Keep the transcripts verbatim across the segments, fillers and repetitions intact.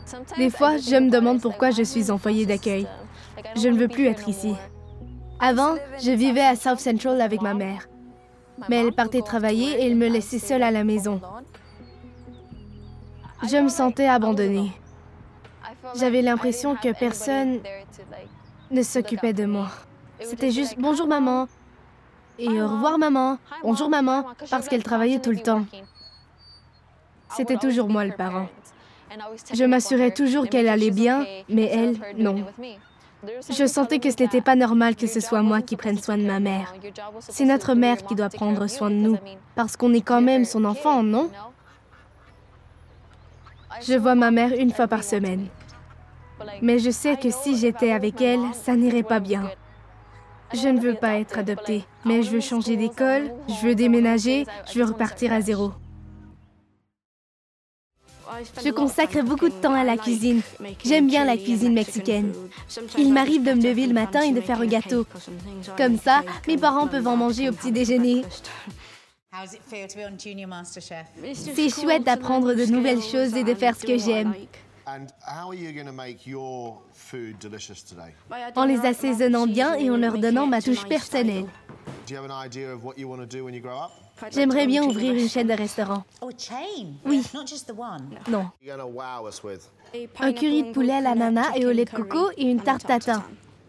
Des fois, je me demande pourquoi je suis en foyer d'accueil. Je ne veux plus être ici. Avant, je vivais à South Central avec ma mère. Mais elle partait travailler et elle me laissait seule à la maison. Je me sentais abandonnée. J'avais l'impression que personne ne s'occupait de moi. C'était juste « bonjour maman » et « au revoir maman »,« bonjour maman » parce qu'elle travaillait tout le temps. C'était toujours moi le parent. Je m'assurais toujours qu'elle allait bien, mais elle, non. Je sentais que ce n'était pas normal que ce soit moi qui prenne soin de ma mère. C'est notre mère qui doit prendre soin de nous, parce qu'on est quand même son enfant, non? Je vois ma mère une fois par semaine. Mais je sais que si j'étais avec elle, ça n'irait pas bien. Je ne veux pas être adoptée, mais je veux changer d'école, je veux déménager, je veux repartir à zéro. Je consacre beaucoup de temps à la cuisine. J'aime bien la cuisine mexicaine. Il m'arrive de me lever le matin et de faire un gâteau. Comme ça, mes parents peuvent en manger au petit déjeuner. C'est chouette d'apprendre de nouvelles choses et de faire ce que j'aime. En les assaisonnant bien et en leur donnant ma touche personnelle. J'aimerais bien ouvrir une chaîne de restaurants. Oui. Non. Un curry de poulet à l'ananas et au lait de coco et une tarte tatin.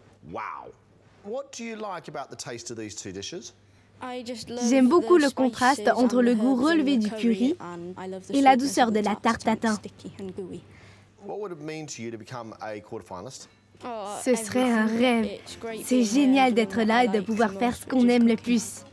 J'aime beaucoup le contraste entre le goût relevé du curry et la douceur de la tarte tatin. Ce serait un rêve. C'est génial d'être là et de pouvoir faire ce qu'on aime le plus.